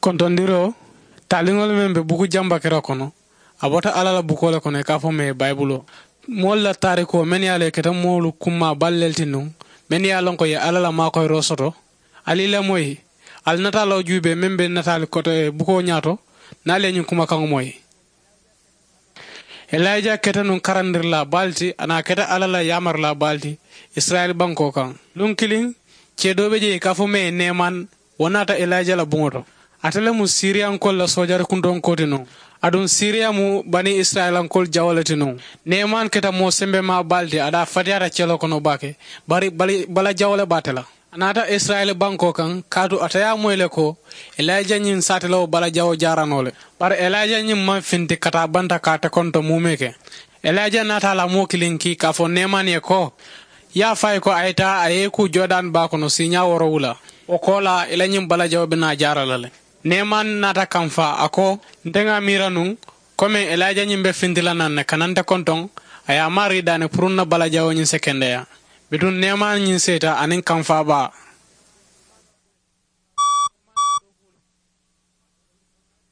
kontondiro talingol men be buku jamba kera kono abota alala bukole kono ka fo me bible molla tariko men yale keta molu kuma balleltinu men yalon ko ya alala ma koy rosoto alila moy al natalo jube membe natal koto buko nyaato na leñu kuma kan moy Elijah keta nun karandir la balti ana keta alala yamar la balti Israel banko kan lunkilin cedobe je ka fo me neman wonata Elijah la bungoto atale mu Syrian kol la sojar kundon kote non adun Syria mu bani Israel kol jawalati non neman keta mo sembe ma balti ada fatiara celo kono bake bala jawale batela anata Israel banko kan kadu ataya moyle ko Elijah nyin satelo bala jawo jaranole bar Elijah nyin man finti kata banta kata konto mumeke Elijah nata la mo kilinki ka fo neman ye ko ya fay ko ayta ayeku Jordan ba kono sinya woro wula o kola ila nyin bala jawo bina jaralale neman nata kamfa ako ndenga miranu kome Elijah nyimbe findila nan kananta konton aya mari dane purunna bala jawo nyin sekendeya bidun neman nyin seta anin kamfa ba